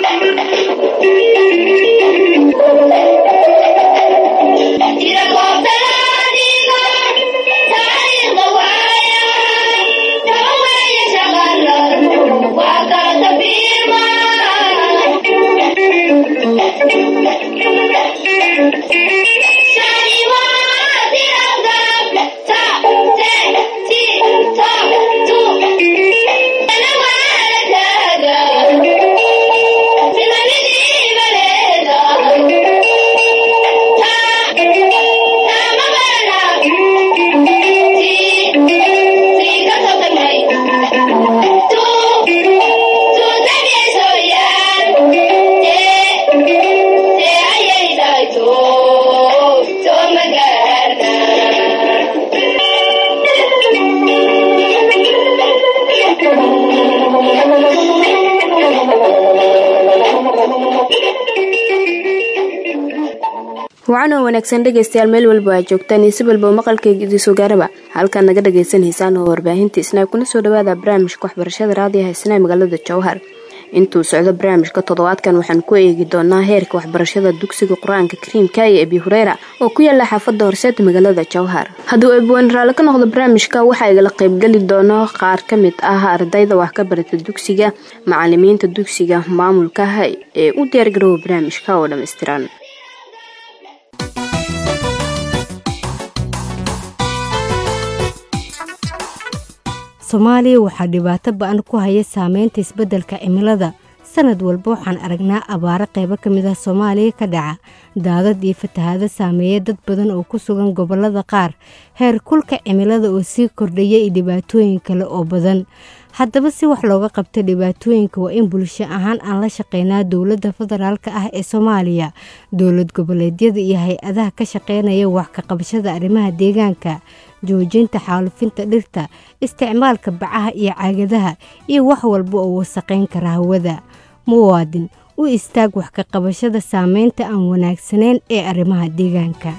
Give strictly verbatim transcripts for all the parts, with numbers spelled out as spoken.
waxaana wanaagsan dhageystayaal meel walba aad joogtaan iyo si walba maqalkayga soo gaaraba halka naga dhageysanaysan oo warbaahinta isna kuna soo dhawaada barnaamijka waxbarashada raadiyaha isna magaalada Jowhar intuu socdo barnaamijka toddobaadkan waxaan ku eegi doonaa heerka waxbarashada dugsiga Quraanka Kariimka ee Abi Hurayra oo ku yaala xaafadda Horseed magaalada Jowhar haddii ay buwan raali ka noqdo barnaamijka waxa ay la qayb gali doonaa qaar ka mid ah ardayda wax ka barata dugsiga macallimiinta dugsiga maamulka ee u diyaar garoow barnaamijka oo dhameystiran Soomaaliya waxa dhibaato ba'an ku haya saameynta isbeddelka cimilada sanad walba waxaan aragnaa abaaro qaybo ka mid ah Soomaaliya ka dhaca daadad iyo fatahaado saameeya dad badan oo ku sugan gobollada qaar heer kulka cimilada oo sii kordhaya iyo dhibaatooyin kale oo badan haddaba si wax looga qabto dhibaatooyinka waa in bulsho ahaan aan la shaqeynaa dawladda federaalka ah ee Soomaaliya dawlad goboleedyada iyo hay'adaha ka shaqeynaya wax ka qabashada arrimaha deegaanka joojinta xaalufinta dhirta isticmaalka bacaha iyo caagadaha iyo wax walba oo wasaqeyn kara hawada muwaadin u istaag wax ka qabashada saameynta aan wanaagsaneyn ee arrimaha deegaanka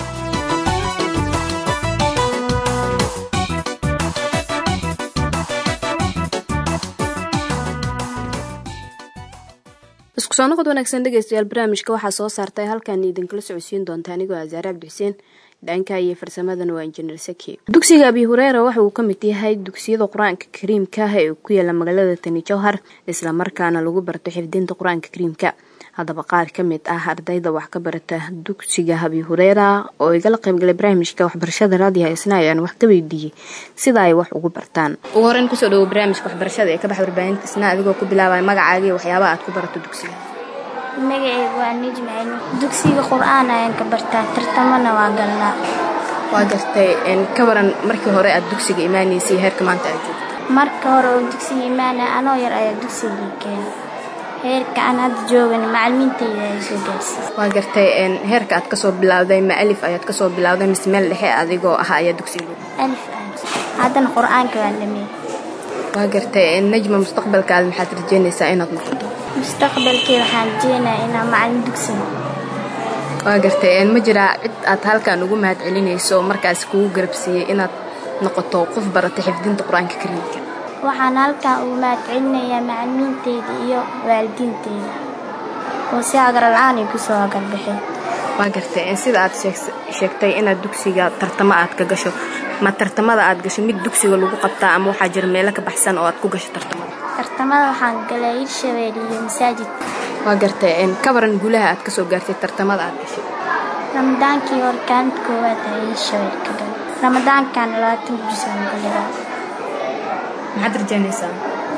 isku soo noqod wanaagsan dhageystayaal barnaamijka waxa soo saartay halkan idin kala socodsiin doonta anigoo Azara Abdi Xuseen dhanka iyo farsamadan waa Engineer Saki dugsiga Abi Hurayra waxa uu ka mid yahay dugsiyada Quraanka Kariimka ee ku yaala magaalada Tani Jowhar isla markaana lagu barto xifdinta Quraanka Kariimka haddaba qaar ka mid ah ardayda wax ka barata dugsiga Abi Hurayra oo ay la qayb galay barnaamijka waxbarashada raadiyaha isna ayaan wax ka weydiiyay sida ay wax ugu bartaan ugu horreyn ku soo dhaw barnaamijka waxbarashada ee ka baxay warbaahinta isna adigoo ku bilaabay magacaaga iyo waxyaabaha aad ku barato dugsiga magacaygu waa Nijmacayno dugsiga Qur'aan ayaan ka bartaa tartamana waa galnaa waa gartay in ka waran markii hore aad dugsiga imaanaysay heerka maanta aad joogto marka hore oo dugsiga imaanay anoo yar ayaa dugsiga keenay heerka aan hadda joogan macallimiintayda ay soo gaarsiisay waa gartay in heerka aad ka soo bilowday ma alif ayaad ka soo bilowday mise meel dhexe adigoo ah ayaa dugsiga alif haddana Qur'aanka waan dhameeyay waa gartay in najma mustaqbalka maxaad rajaynaysaa inaad noqoto mustaqbalkii waxaan jeenaa inaan macallin dugsi waa gartay in ma jira cid aad halkan ugu mahad celinayso markaas kugu garabsiiyay inaad noqoto qof barata xifdinta Quraanka Kariimka waxaan halkan ugu mahad celinayaa macallimiintayda iyo waalidiintayda oo si agar la'aan ay ku soo galbixeen waa gartay in sida aad sheegtay inaad dugsiga tartamo aad ka gasho ma tartamada aad gasho mid dugsiga lagu qabtaa ama waxa jira meel ka baxsan oo aad ku gasho tartamada tartamada waxaan galay Shabeelle iyo masaajid waa gartay in ka waran guulaha aad ka soo gaartay tartamada aad gashay ramadaankii horkaan koowaad ay Shabeelle ka galay ramadaankan labaatan bishan galay maxaad rajaynaysaa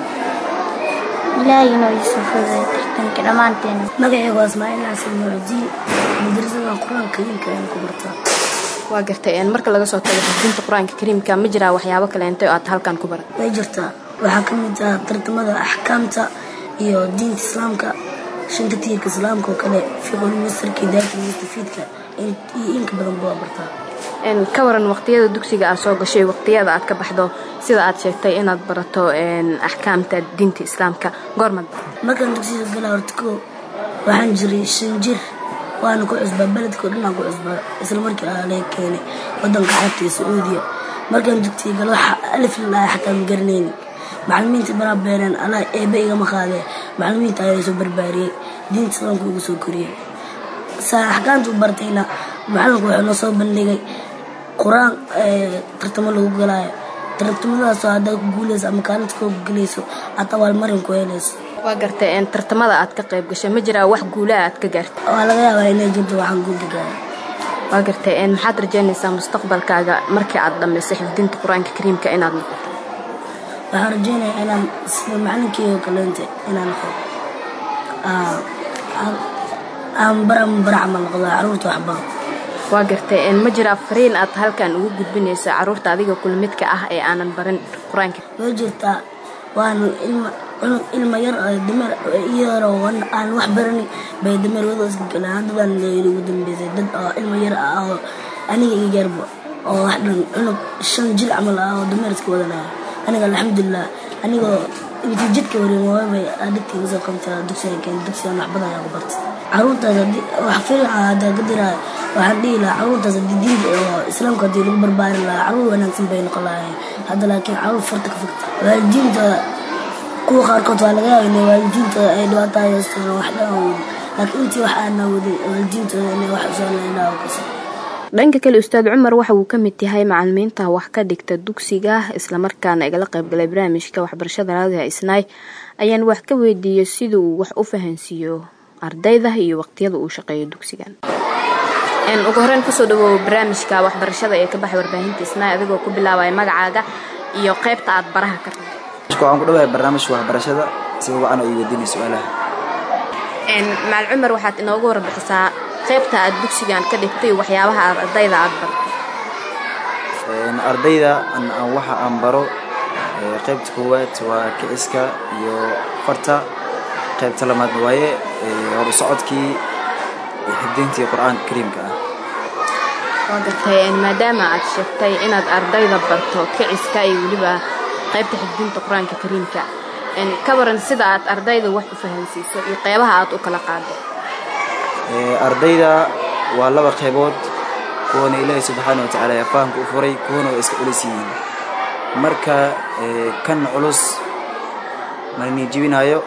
ilaahay inuu isufuday tartanka dhamaanteen magacaygu waa Ismaaciil Xasan Muudi madrasada Quraanka Kariimka ee ku bartaa waa gartay in marka laga soo tago xifdinta Quraanka Kariimka ma jira waxyaabo kale inta aad halkan ku baratay way jirtaa waxa ka mid ah tartamada ahkaamta iyo diinta islaamka shanta tiirka islaamka oo kale fiqhul masarki daadka mustafiidka in ka badan baa bartaa in ka waran waqtiyada dugsiga aad soo gashay waqtiyada aad ka baxdo sida aad sheegtay inaad barato in ahkaamta diinta islaamka goorma markaan dugsiga galay hortako waxaan jiray shan jir waan ku cusbaa baladka dhanaan ku cusbaa isla markii aan la keenay wadanka xabtiisa Sacuudiya markaan dugsiga galay waxa alif ilaa xataa ma garanaynin macallimiinta bara beeran ala eeba iga maqaade macallimiinta ayaa soo barbaariyay diinta islaamka ugu soo koriyay saa axkaamta u bartayna macallinku wuxuu noo soo bandhigay qur-aan tartamo lagu galaayo tartamadaasoo haddaad ku guulayso ama kaalinta koo gelayso aad abaalmarin ku helayso. waa gartay in tartamada aad ka qayb gashay ma jiraa wax guulaha aad ka gaartay? waa laga yaabaa inay jirto waxaan guul ka gaaray. waa gartay in maxaad rajaynaysaa mustaqbalkaaga markii aad dhammaysay xifdinta qur-aanka kariimka inaad noqoto? waxaan rajaynayaa inaan sida macalinkeyga kaleente inaan noqdo aan baran bara camal noqdo caruurta wax baro. waa gartay in ma jiraa fariin aad halkan ugu gudbinaysa caruurta adiga kula midka ah ee aanan barin qur-aanka? way jirtaa waanu ilma ilma yar dameer iyadoo aan wax baranin bay dameer wada iska galeen. haddabaan leeyahay ugu dambeysay dad oo ilma yar ah oo aniga iga yarba oo wax dhan cunug shan jil camal ah oo dameer iska wadanaya. aniga alxamdulilah anigoo intii jidka wareeg waabay adhigtii usoo qabtaa dugsiga keen dugsiga wax badan ayaa ku bartay. caruurtaas wax fiican haddaa ka diraa waxaan dhihi lahaa caruurtaas haddii diinta oo islaamka haddii lagu barbaarin lahaa caruur wanaagsan bay noqon lahaayeen. hadda laakiin caruur farta ka fogta waalidiinta kuwa qaarkood waa laga yaaba inay waalidiinta ay dhibaato haystaan wax dhan laakiin intii wax aan awoodin waalidiintooda inay wax usoo leedahay kasi. dhanka kale ustaad Cumar waxa uu ka mid yahay macallimiinta wax ka dhigta dugsiga isla markaana igala qayb galay barnaamijka waxbarashada raadiga Isnaay ayaan wax ka weydiiyay sidoo uu wax u fahansiiyo ardayda iyo waqtiyada uu shaqeeyo dugsigan. in ugu horreyn ku soo dhawow barnaamijka waxbarashada ee ka baxay warbaahinta Isnaay adigoo ku bilaabay magacaaga iyo qaybta aad baraha ka rabto. waxaan ku dhawahay barnaamijka waxbarashada si uu aan u weydiin su'aalaha. in maal Cumar waxaad inoogu warbixisaa qaybta aad dugsigan ka dhigtay waxyaabaha aad ardayda aad barto. een ardayda aan waxa aan baro qaybta koowaad waa kiciska iyo farta qaybta labaad waaye hor socodkii xifdintii quraanka kariimka ah. waa gartay in maadaama aad sheegtay inaad ardayda barto kiciska iyo waliba qaybta xifdinta quraanka kariimka in ka waran sida aad ardayda wax u fahansiiso iyo qaybaha aad u kala qaado. ee ardayda waa laba qaybood kuwana Ilaahay subhanahu wa ta'ala fahamka u furay kuwana iska ulisiin marka kan culus marni jibinayo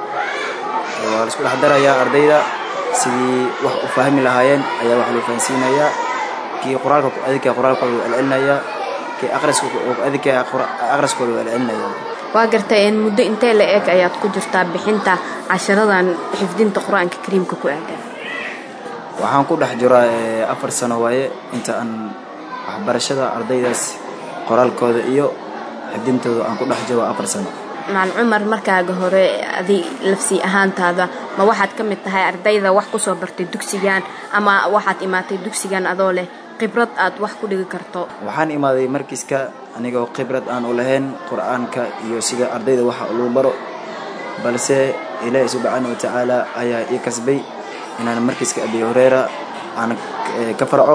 waa isku dhaxdaraya ardayda sidii wax u fahmi lahaayeen ayaa wax loo fahansiinaya kii quraanka ku adika quraanka oo celinaya kii aqrisku oo adika aqrisku oo celinaya. waa gartay in muddo intee la eeg ayaad ku jirtaa bixinta casharadan xifdinta quraanka kariimka ku aadan? waxaan ku dhex jiraa afar sano waaye inta aan waxbarashada ardaydaas qoraalkooda iyo xifdintooda aan ku dhex jiro afar sano. maal Cumar markaaga hore adi lafsi ahaantaada ma waxaad ka mid tahay ardayda wax ku soo bartay dugsigan ama waxaad imaatay dugsigan adoo leh khibrad aad wax ku dhigi karto? waxaan imaaday markiiska anigoo khibrad aan u lahayn quraanka iyo sida ardayda waxa loo baro balse Ilaahay subhanahu wa ta'ala ayaa ii kasbay inaan markiiska Abi Hurayra aan ka farco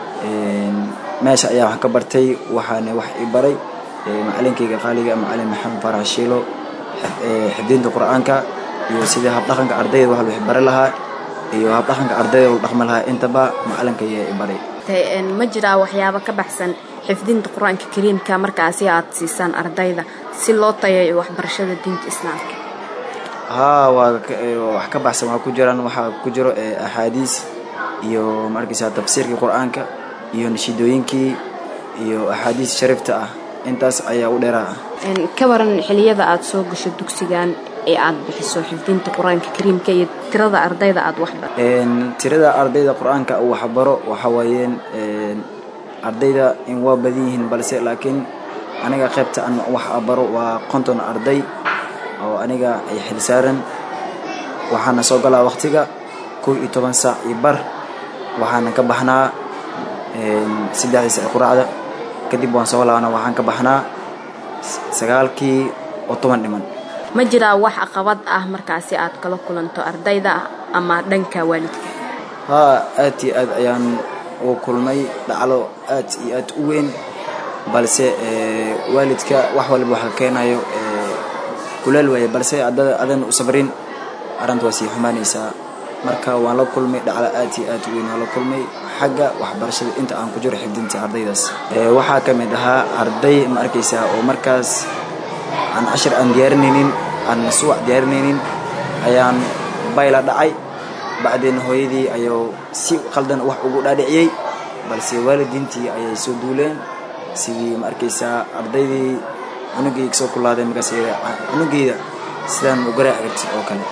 meesha ayaa wax ka bartay waxaana wax i baray macallinkayga qaaliga macallin Maxamed Farax Shiilo xifdinta quraanka iyo sida hab dhaqanka ardayda wax loo bari lahaa iyo hab dhaqanka ardayda loo dhaqmo lahaa intaba macallinkayga i baray. in ma jiraa waxyaabo ka baxsan xifdinta quraanka kariimka markaasi aad siisan ardayda si loo tayeeyo waxbarashada diinta islaamka? haa waa wax ka baxsan waa ku jiraan waxa ku jiro ahadiis iyo markiisa tafsiirka quraanka iyo nashidooyinkii iyo ahadiis sharifta ah intaas ayaa u dheeraa. in ka waran xiliyada aad soo gasho dugsigan ee aad bixiso xifdinta quraanka kariimka iyo tirada ardayda aad wax baro? een tirada ardayda quraanka uu wax baro waxa weeyeen een ardayda in waa badan yihiin balse laakiin aniga qaybta aan wax baro waa konton arday oo aniga ay xilsaaran waxaana soo galaa waqtiga kow iyo toban saac iyo bar waxaana ka baxnaa een saddex saac quraacda kadib waan soo laabana waxaan ka baxnaa sagaalkii oo toban dhiman. ma jiraa wax caqabad ah markaasi aad kala kulanto ardayda ama dhanka waalidka? haa aad iyo aad ayaan u kulmay dhacdo aad iyo aad u weyn balse waalidka wax walba waxa keenayo kulal way balse adan u sabrin arrintu waa si xumaanaysa marka waan la kulmay dhacdo aad iyo aad u weyn la kulmay xagga waxbarashada inta aan ku jiro xifdinta ardaydaas. waxa ka mid ahaa arday ma arkaysa oo markaas aan cashar aan diyaarinaynin aan suuq diyaarinaynin ayaan bayla dhacay bacdeen hooyadii ayuu si qaldan wax ugu dhaadhiciyay balse waalidiintii ayay soo duuleen sidii ma arkaysaa ardaydii cunugii soo kulaaday markaas cunugeeda sidaan u garaaci oo kale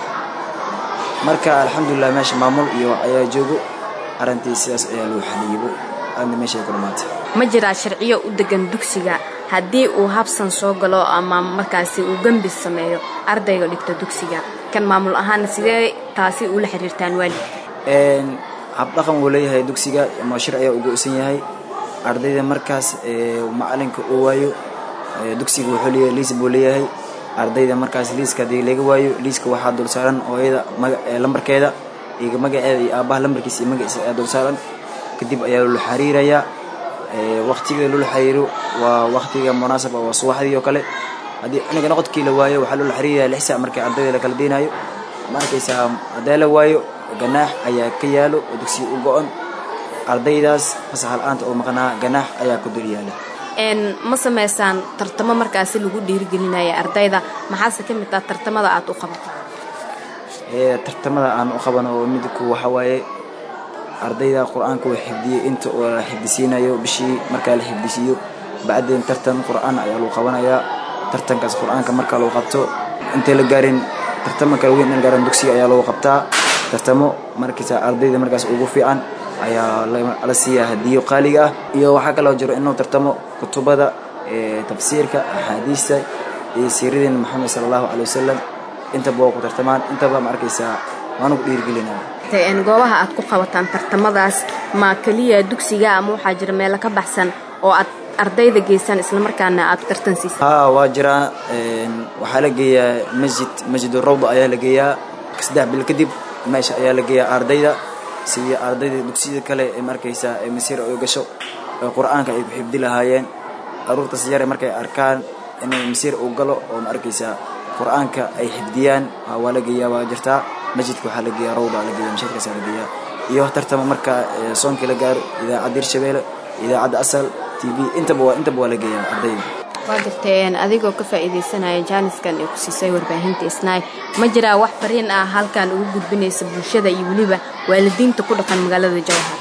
marka alxamdulillah meesha maamul iyo ayaa joogo arintii sidaas ayaa loo xaliyay aan meesha ku dhamaatay ma jira sharciyo u degan dugsiga haddii uu habsan soo galo ama markaasi uu gambis sameeyo ardayga dhigta dugsiga kan maamul ahaan sidee taasi ula xiriirtaan waalid een hab dhaqan uu leeyahay dugsiga ama sharciyo ugu usan yahay ardayda markaas ee macalinka uu waayo dugsiga wuxuu leeyahay liis buu leeyahay ardayda markaas liiska hadii laga waayo liiska waxaa dul saaran hooyada lambarkeeda iyo magaceeda iyo aabaha lambarkiisa iyo magaciisa ayaa dul saaran kadib ayaa loo xiriirayaa ee waqtiga loo xiriiro waa waqtiga munaasab ah oo subaxdii oo kale hadii aniga noqodkii la waayo waxa loo xiriirayaa lix saac markay ardayda la kala deenayo markaysa haddii la waayo ganaax ayaa ka yaalo dugsiga u go'an ardaydaas fasaxal aanta oo maqnaa ganaax ayaa ku dul yaala een ma sameysaan tartamo markaas lagu dhiirigelinayo ardayda maxaa ka mid ah tartamada aad u qabato ee tartamada aan u qabano mid ku waxa waaye ardayda quraanka way xifdiyay inta oo xifdisiinayo bishii marka la xifdisiyo baadeen tartan quraan ayaa loo qabanayaa tartankaas quraanka marka loo qabto inta la gaarin tartamo kala weyn in gaaran dugsiga ayaa loo qabtaa tartamo markiisa ardayda markaas ugu fiican ayaa la siiyaa hadiyo qaaliga ah iyo waxa kale oo jiro inuu tartamo kutubada ee tafsiirka ahadiista iyo siirada Muhammad sallallahu alayhi wasallam inta boo ku tartamaan inta ba markaysa waanu dhiirgelinaa teen goobaha aad ku qabataan tartamadaas ma kaliya dugsiga ama waxa jira meel ka baxsan oo aad ardayda geesan isla markaana aad tartan siisay ha waa jira een waxa la geeyaa masjid masjid rawda ayaa la geeyaa saddex bil kadib meesha ayaa la geeyaa ardayda si ardayda dugsiga kale ee markaysa ee masiir oo gasho quraanka ay ku xifdi lahaayeen aruurta siyar markay arkaan inay masiir u galo oo markaysa quraanka ay xifdiyaan waa la geeyaa waa jirta masjidku waxa la geeyaa rawda la geeyaa masjidka la geeyaa iyo tartamo marka soonka la gaaro idaacad Hirshabeelle idaacad Asal T V inta boo inta boo la geeyaa ardayda waa jirteen adigoo ka faa'iideysanaya jaaniskan ee ku siisay warbaahinta Isnaay ma jira wax fariin ah halkan ugu gudbinaysa bulshada iyo waliba waalidiinta ku dhaqan magaalada Jowhar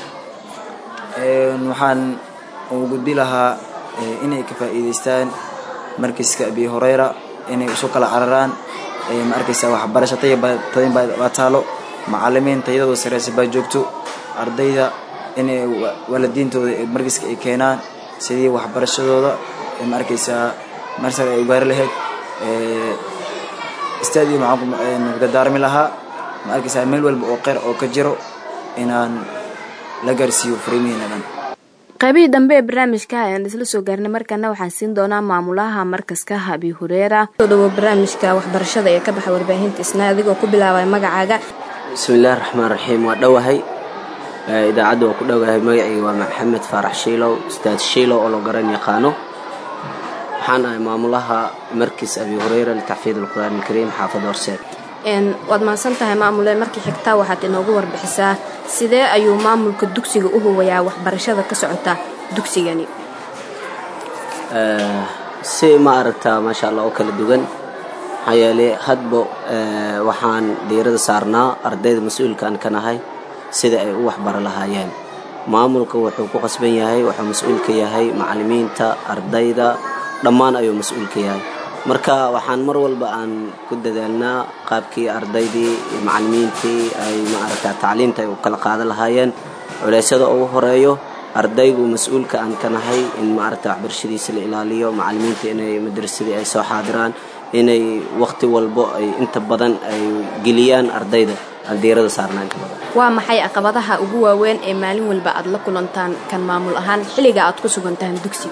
ee waxaan ugu gudbi lahaa inay ka faa'iideystaan markiiska Abi Hurayra inay soo kala cararaan ee markaysa wax barashada tayn baa taalo macallimiinta iyadoo sareysa baa joogto ardayda inay waalidiintooda markiiska ay keenaan sidii wax barashadooda ee markaysa marsar ay gaar lahayd ee istaadiyo macquul ee daarmi lahaa markaysa meel walba oo qeer oo ka jiro inaan la gaarsiiyo fariimihiina qaybihii dambe ee barnaamijka ayaan isla soo gaarnay markana waxaan siin doonaa maamulaha markaska Abi Hurayra soo dhawo barnaamijka waxbarashada ee ka baxay warbaahinta Isnaay adigoo ku bilaabay magacaaga bismillaahir rahmaanir rahiim waa dhawahay idaacadu waa ku dhawahay magacayga waa Maxamed Faarax Shiilow ustaad Shiilow oo loo garan yaqaano waxaan ahay maamulaha markis Abi Hurayra litahfiid al-Qur'aan al-Kariim xaafad Horseed een wad maansan tahay maamulay markii xigta waxaad inoogu warbixisaa sidee ayuu maamulka dugsiga u huwayaa waxbarashada ka socota dugsigani ee si ma aragtaa ma sha Allah oo kala duwan hayale hadba waxaan diirada saarnaa ardayda mas'uulka aan ka nahay sida ay u waxbar lahaayeen maamulka wuxuu ku qasban yahay wuxuu mas'uul ka yahay macallimiinta ardayda dhammaan ayuu mas'uul ka yahay marka waxaan mar walba aan ku dadaalnaa qaabkii ardaydii iyo macallimiintii ay ma aragtaa tacliinta ay u kala qaadan lahaayeen culeysada ugu horeeyo ardaygu mas'uulka aan ka nahay in ma aragtaa waxbarashadiisa la ilaaliyo macallimiinta inay madrasadii ay soo xaadiraan inay waqti walba ay inta badan ay geliyaan ardayda aldeerada saarnaa inta badan waa maxay caqabadaha ugu waaweyn ee maalin walba aad la kulantaan kan maamul ahaan xilliga aad ku sugantaan dugsiga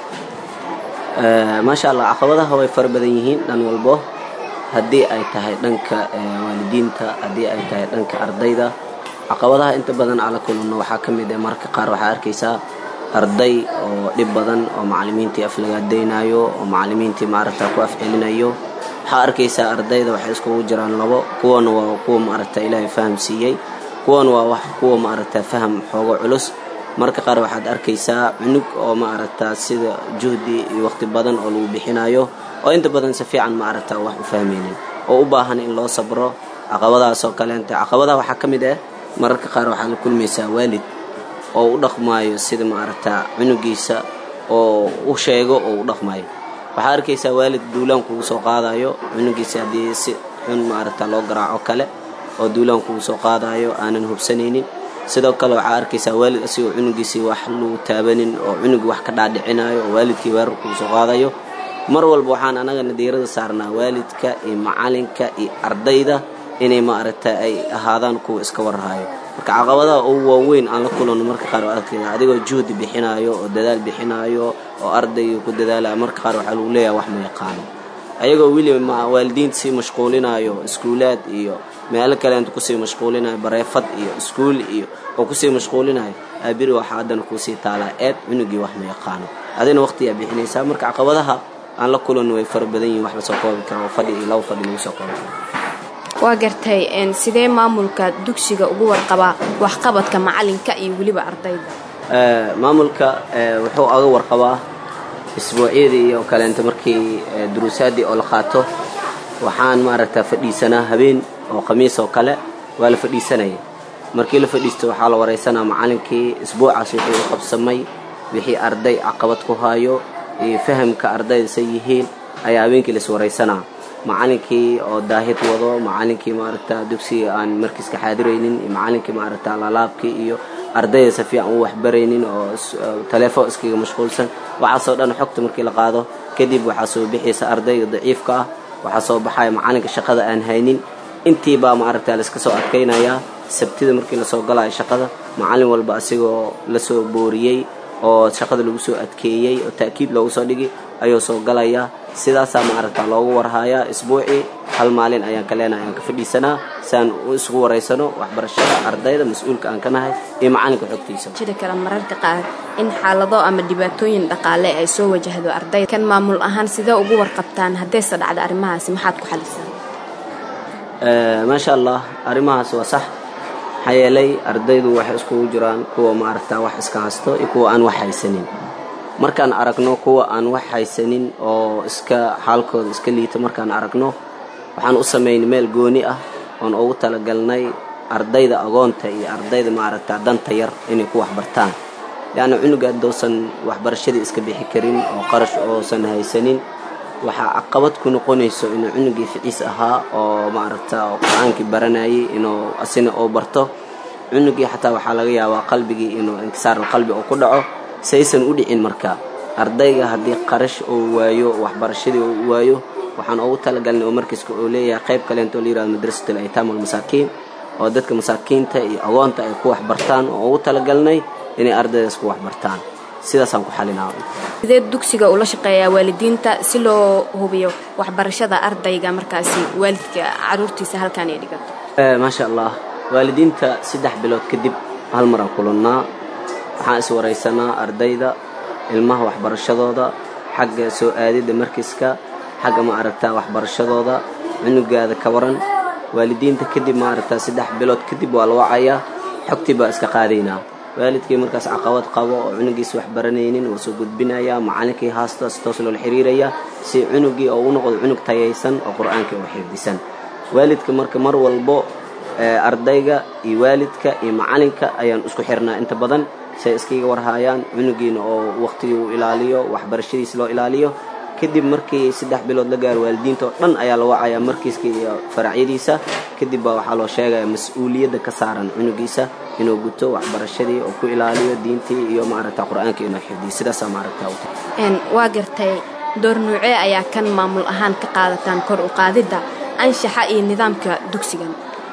ee ma sha Allah caqabadaha way far badan yihiin dhan walba hadii ay tahay dhanka waalidiinta hadii ay tahay dhanka ardayda caqabadaha inta badan ala kulano waxa kamid ah marka qaar waxa arkaysaa arday oo dib badan oo macallimiintii aflagaadeynaayo oo macallimiintii maaragta ku afcelinayo waxa arkaysaa ardayda waxa isku jiraan labo kuwana waa kuwa maaragta Ilaahay fahamsiiyay kuwana waa wax kuwa maaragta faham xoogo culus marka qaar waxaad arkaysaa cunug oo maaragta sida juhdi iyo waqti badan oo lagu bixinayo oo inta badan si fiican maaragta wax u fahmaynin oo u baahan in loo sabro caqabadahaasoo kaleente caqabadaha waxaa ka mid ah mararka qaar waxaa la kulmaysaa waalid oo u dhaqmaayo sida maaragtaa cunugiisa oo u sheego oo u dhaqmaayo waxaa arkaysaa waalid duulaan kugu soo qaadayo cunugiisa haddii si xun maaragtaa loo garaaco kale oo duulaan kugu soo qaadayo aanan hubsanaynin sidoo kale waxaa arkaysaa waalid asigoo cunugiisii wax lagu taabanin oo cunugii wax ka dhaadhicinayo oo waalidkii weerar kugu soo qaadayo mar walba waxaan anagana diirada saarnaa waalidka iyo macalinka iyo ardayda inay maaragtaa ay ahaadaan kuwa iska warhayo marka caqabadaha ugu waaweyn aan la kulano marka qaar waa arkayna adigoo juhdi bixinayo oo dadaal bixinayo oo ardayga ku dadaalaya marka qaar waxaa lagu leeyahay wax ma yaqaano ayagoo weli waalidiinta sii mashquulinayo iskuulaad iyo meelo kale inta kusii mashquulinayo bareefad iyo iskuul iyo oo kusii mashquulinayo aabiri waxaa haddana kusii taalaa eed cunugii wax ma yaqaano adina waqtiyaa bixinaysaa marka caqabadaha aan la kulano way fara badan yihiin wax la soo koobi karo oo fadhi iyo laba fadhi lagu soo koobi karo waa gartay sidee maamulka dugsiga ugu warqabaa waxqabadka macalinka iyo weliba ardayda maamulka wuxuu aga warqabaa isbuucyadii iyo kaleenta markii duruusaadii oo la qaato waxaan maaragtaa fadhiisanaa habeen oo khamiis oo kale waa la fadhiisanaya markii la fadhiisto waxaa la wareysanaa macalinkii isbuucaas wuxuu u qabsamay wixii arday caqabad ku hayo iyo fahamka ardayda say yihiin ayaa habeenkii la is wareysanaa macalinkii oo daahid wado macalinkii maaragtaa dugsiga aan markiiska xaadiraynin iyo macalinkii maaragtaa laalaabkii iyo ardayda si fiican u waxbaraynin oo telefoon iskaga mashquulsan waxaasoo dhan xogta markii la qaado kadib waxaa soo bixaysa ardayga daciifka ah waxaa soo baxaya macalinka shaqada aan haynin intii baa maaragtaa la iska soo adkaynayaa sabtida markii la soo galayo shaqada macalin walba asigoo la soo booriyey oo shaqada lagu soo adkeeyey oo ta'kiid loogu soo dhigi ayuu soo galayaa sidaasaa maaragtaa loogu warhayaa isbuucii hal maalin ayaan ka leenahay aan ka fadhiisanaa saan u isugu waraysano waxbarashada ardayda mas-uulka aan ka nahay iyo macalinka xogtiisa jira kale mararka qaar in xaalado ama dhibaatooyin dhaqaale ay soo wajahdo ardayda kan maamul ahaan sidee ugu warqabtaan haddayse dhacdo arrimahaasi maxaad ku xalisaan maasha allah arrimahaas waa sax maxaa yeelay ardaydu waxay iskugu jiraan kuwa maaragtaa wax iska hasto iyo kuwa aan wax haysanin markaan aragno kuwa aan wax haysanin oo iska xaalkooda iska liito markaan aragno waxaan u samaynay meel gooni ah oon ugu talagalnay ardayda agoonta iyo ardayda maaragtaa danta yar inay ku waxbartaan leanna cunuga haddousan waxbarashadii iska bixi karin oo qarash oosan haysanin waxaa caqabad ku noqonayso inuu cunugii ficiis ahaa oo maaragtaa oo qur-aankii baranayay inuu asina oo barto cunugii xataa waxaa laga yaabaa qalbigii inuu inkisaar qalbi oo ku dhaco saysan u dhicin marka ardayga haddii qarash oo waayo waxbarashadii oo waayo waxaan ugu talagalnay oo markiiska oo leeyahay qayb kaleento la yiraahdo madrasatul aytaam wal masaakiin oo dadka masaakiinta iyo agoonta ay ku waxbartaan oo ugu talagalnay inay ardaydaas ku waxbartaan sidaasaan ku xalinaa sidee dugsiga ula shaqeeyaa waalidiinta si loo hubiyo waxbarashada ardayga markaasi waalidka caruurtiisa halkaan ay dhigato maasha allah waalidiinta saddex bilood kadib hal mar aan kulannaa waxaan is waraysanaa ardayda ilmaha waxbarashadooda xagga soo aadida markiiska xagga ma aragtaa waxbarashadooda cunugaada ka waran waalidiinta kadib ma aragtaa saddex bilood kadib waa la wacayaa xogtii baa iska qaadaynaa waalidkii markaas caqabad qabo oo cunugiisa wax baranaynin wuu soo gudbinayaa macalinkii haasta si toos loola xiriirayaa si cunugii oo u noqdo cunug tayaysan oo qur-aankii oo xifdisan waalidka marka mar walbo ardayga iyo waalidka iyo macalinka ayaan isku xirnaa inta badan say iskaga warhaayaan cunugiina oo waqtigii uu ilaaliyo waxbarashadiisa loo ilaaliyo kadib markii saddex bilood la gaaro waalidiinta oo dhan ayaa la wacayaa markiiska iyo faracyadiisa kadib baa waxaa loo sheegayaa mas-uuliyadda ka saaran cunugiisa inuu guto waxbarashadii oo ku ilaaliyo diintii iyo maaragtaa qur-aankii inuu xifdiyo sidaasaa maaragtaa u tahay waa gartay door nuucee ayaa kan maamul ahaan ka qaadataan kor u qaadidda anshaxa iyo nidaamka dugsigan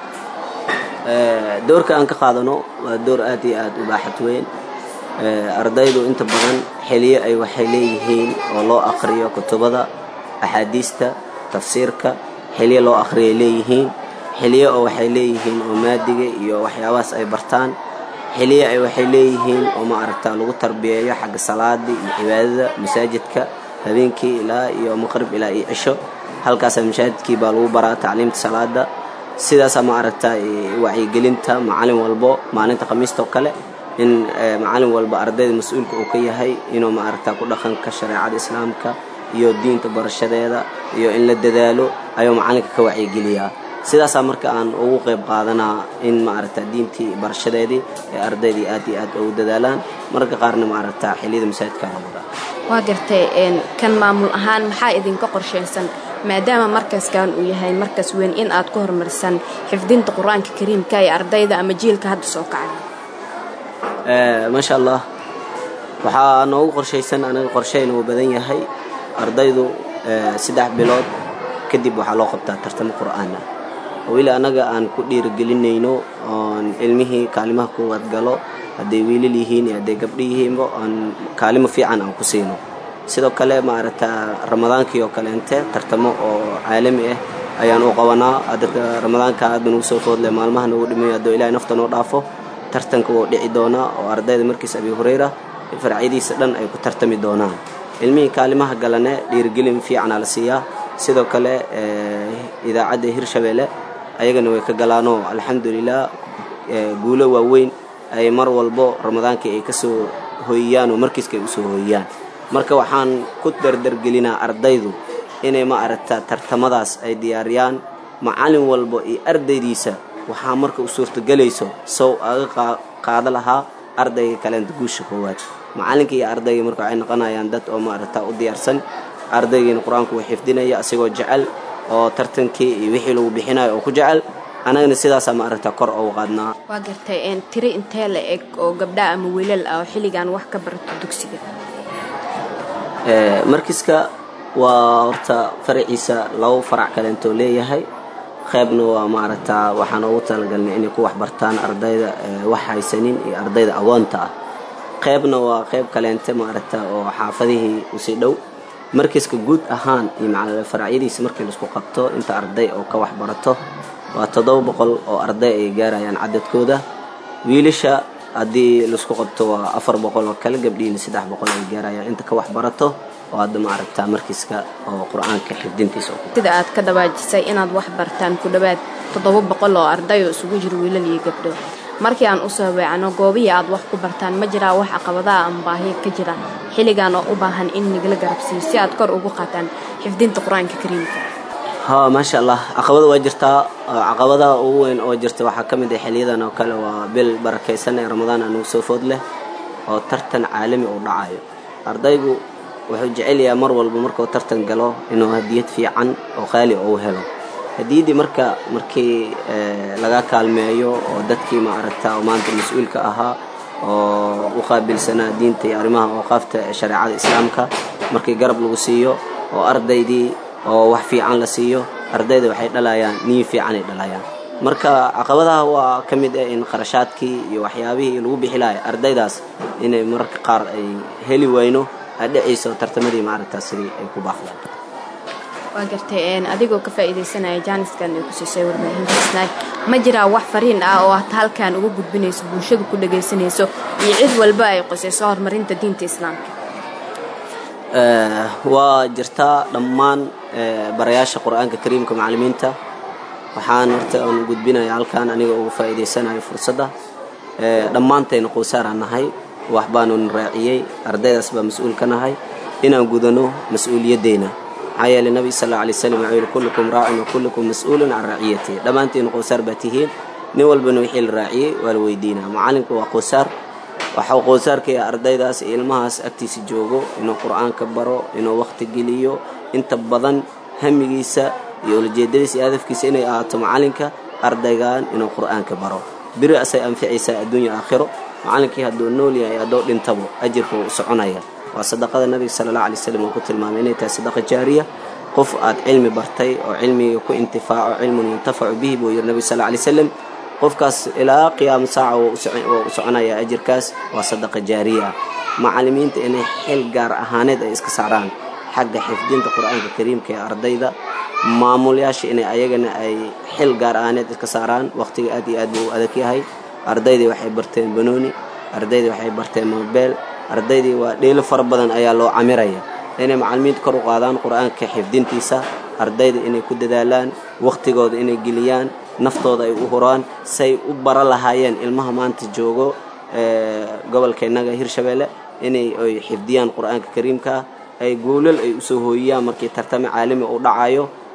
doorka aan ka qaadano waa door aad iyo aad u baaxad weyn ardaydu inta badan xiliyo ay waxay leeyihiin oo loo aqriyo kutubada axaadiista tafsiirka xiliyo loo aqriyay leeyihiin xiliyo oo waxay leeyihiin oo maadiga iyo waxyaabahaas ay bartaan xiliyo ay waxay leeyihiin oo ma aragtaa lagu tarbiyeeyo xagga salaada iyo cibaadada masaajidka habeenkii ilaa iyo maqrib ilaa iyo cisho halkaas masaajidkii baa lagu baraa tacliimta salaada sidaas ma aragtaa wacyigelinta macalin walbo maalinta khamiista oo kale in macalin walba ardayda mas'uulka uu ka yahay inuu ma aragtaa ku dhaqanka shariicada islaamka iyo diinta barashadeeda iyo in la dadaalo ayuu macalinka ka wacyigeliyaa sidaasaa marka aan ugu qayb qaadanaa in maaragta diintii barashadeedii ee ardaydii aad iyo aad ugu dadaalaan marka qaarna maaragta xilliyada masaajidka la wadaa. waa gartay een kan maamul ahaan maxaa idinka qorsheysan maadaama markaskan uu yahay markas weyn in aad ku hormarsan xifdinta quraanka kariimka ee ardayda ama jiilka hadda soo kacay? ee ma sha Allah waxaa noogu qorsheysan anaga qorsheyna uu badan yahay ardaydu saddex bilood kadib waxaa loo qabtaa tartamo quraan ah oo ila anaga aan ku dhiirigelinayno on ilmihii kaalimaha koowaad galo haday wiilal yihiin iyo haday gabdho yihiin aan kaalimo fiican aan ku siino. sidoo kale maaragta ramadaankii oo kale inta tartamo oo caalami ah ayaan u qabanaa adka ramadaanka aad baan u soo foodlay maalmaha ugu dhimayo hadoo ilaahay nafta noo dhaafo tartanka oo dhici doona oo ardayda markiis Abi Hurayra farcidiisa dhan ay ku tartami doonaan ilmihii kaalimaha galane dhiirigelin fiican la siiyaa. sidoo kale idaacada Hirshabeelle ayagana way ka galaano alxamdulillah guulo waaweyn ay mar walbo ramadaanka ay ka soo hooyaan oo markiiska ay u soo hooyaan. marka waxaan ku dardargelinaa ardaydu inay ma aragta tartamadaas ay diyaariyaan macallin walbo iyo ardaydiisa waxaa marka u suurto galayso soo aga qaada lahaa ardayga kale guusha koowaad. macallinka iyo ardayga marka ay noqonayaan dad oo ma aragta u diyaarsan ardayga quraanku way xifdinaya asigoo jecel oo tartankii iyo wixii lagu bixinayo oo ku jecel anagana sidaas ma aragta kor oo qaadnaa. waa gartay in tiri intee la eg oo gabdha ama wiilal ah oo xilligan wax ka barto dugsiga? ee markiiska waa horta farciisa labo farac kale intuu leeyahay qaybna waa ma aragta waxaan ugu talagalnay inay ku wax bartaan ardayda wax haysanin iyo ardayda agoonta ah. qaybna waa qayb kale inta ma aragta oo xaafadihii u sii dhow markiiska guud ahaan iyo macallin farcidiisa markii la isku qabto inta arday oo ka wax barato waa toddoba boqol oo arday ay gaarayaan cadadkooda. wiilasha hadii la isku qabto waa afar boqol oo kale gabdhiina saddex boqol ay gaarayaan inta ka wax barato oo hadda ma aragta markiiska oo quraanka xifdintiisa. sida aad ka dabaajisay inaad wax bartaan ku dhawaad toddoba boqol oo arday oo isugu jira wiilal iyo gabdho markii aan u soo weecano goobihi aad wax ku bartaan ma jiraa wax caqabadaha ama baahi ka jira xilligan oo u baahan in nigala garabsiyo si aad kor ugu qaataan xifdinta quraanka kariimka? ها ما شاء الله عقبة واجرتها عقبة وين واجرتها وحكمت حليدا وكلا وبال بركة سنة رمضان أنو سوفود له وترتن عالمي ودعاية أرضيجو وحج عليا مر والبمركة وترتن قالوا إنه هديت في عن أو خالي أو هلا هديدي مركة مركي اه لقاك المايو ودتكي ما عرفتها وما أنت مسؤول كأها وقابل سنة دين تيارمها وقافت شريعة الإسلام كا مركي قرب لوسيو وأرضيدي oo wax fiican la siiyo ardayda waxay dhalayaan niyo fiican ay dhalayaan. marka caqabadaha waa kamid ah in qarashaadkii iyo waxyaabihii lagu bixilay ardaydaas inay marka qaar ay heli wayno adhayso tartamadii maaragtaas ay ku baaqdaan. waa gartay in adigoo ka faa'iideysanaya jaaniskan ee ku soo warbaahinta snack ma jira wax fariin ah oo aad halkan ugu gudbinayso bulshada ku dhageysanayso iyo cid walba ay qosayso horumarinta diinta islaamka? ee waa jirtaa dhammaan barayaasha quraanka kariimka macallimiinta waxaan horta aan gudbinayaa halkan aniga ugu faa'iideysanayo fursadda ee dhamaanteen qoysaranahay wax baanu raaciyay ardaydaas ba mas'uul ka nahay inaan gudano mas'uuliyadeena ayay nabi sallallahu alayhi wasallam ayuu kullukum raa'in wa kullukum mas'uulun 'an ra'iyati dhamaanteen qoysar batihiin nin walba wixii la raaciyay wala weydiina macalinku waa qoysar waxa qoysarka ardaydaas ilmahaas agtiisa joogo inuu quraanka baro inuu waqti geliyo inta badan hamigiisa iyo ujeedadiisa iyo hadafkiisa inay ahaato macalinka ardaygan inuu quraanka baro biri asay anficaysa adduunyo aakhiro macalinkii haduu nool yahay haduu dhintabo ajirku soconaya waa sadaqada nabiga sallallahu alayhi wasallam oo ku tilmaamay inay tahay sadaqa jaariya qof aad cilmi bartay oo cilmiga ku intifaaco cilmun yantafacu bihi buu yiri nabiga sallallahu alayhi wasallam qofkaas ilaa qiyaam saaca oo soconaya ajirkaas waa sadaqa jaariya. macallimiinta inay xil gaar ahaaneed ay iska saaraan xagga xifdinta quraanka kariimka ee ardayda maamulayaasha inay ayagana ay xil gaar ahaaneed iska saaraan waqtiga aad iyo aad uu adag yahay. ardayda waxay barteen banooni ardayda waxay barteen mobile ardayda waa dheelo far badan ayaa loo camiraya inay macallimiinta kor u qaadaan quraanka xifdintiisa ardayda inay ku dadaalaan waqtigooda inay geliyaan naftooda ay u horaan say u bara lahaayeen ilmaha maanta joogo ee gobolkeenaga Hirshabeelle inay ay xifdiyaan quraanka kariimka ay goolal ay u soo hooyiyaan markii tartamo caalami u dhacayo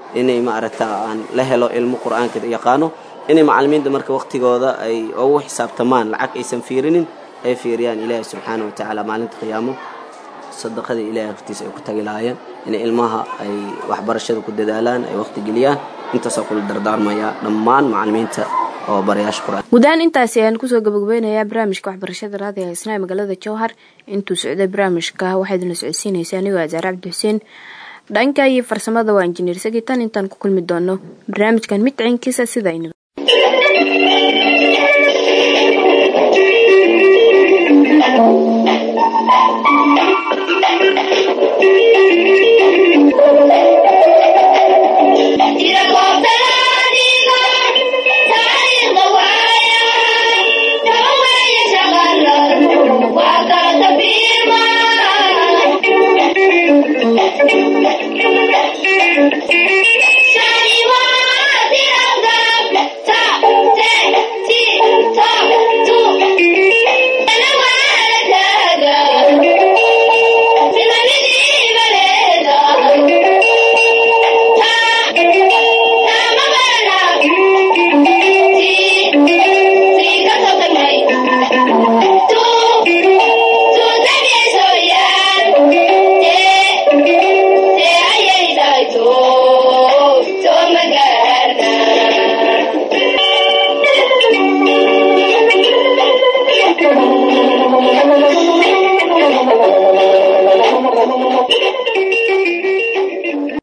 inay ma aragtaa aan la helo ilmo quraanka yaqaano inay macallimiinta marka waqtigooda ay ugu xisaabtamaan lacag aysan fiirinin ay fiiriyaan ilaahay subxaanahu wa ta'ala maalinta qiyaamo sadaqada ilaahay hortiisa ay ku tagi lahaayeen inay ilmaha ay waxbarashada ku dadaalaan ay waqti geliyaan intaas oo kula dardaarmaya dhammaan macallimiinta oo barayaasha quraan gudaan intaasi aan kusoo gabagabeynayaa barnaamijka waxbarashada raadiga isnaa magaalada Jowhar intuu socday barnaamijka waxaad na socodsiinaysaa anigoo Azar Cabdi Xuseen dhanka iyo farsamada waa injineer Sagitan intaan ku kulmi doono barnaamijkan mid ciinkiisa sida inuu Thank you.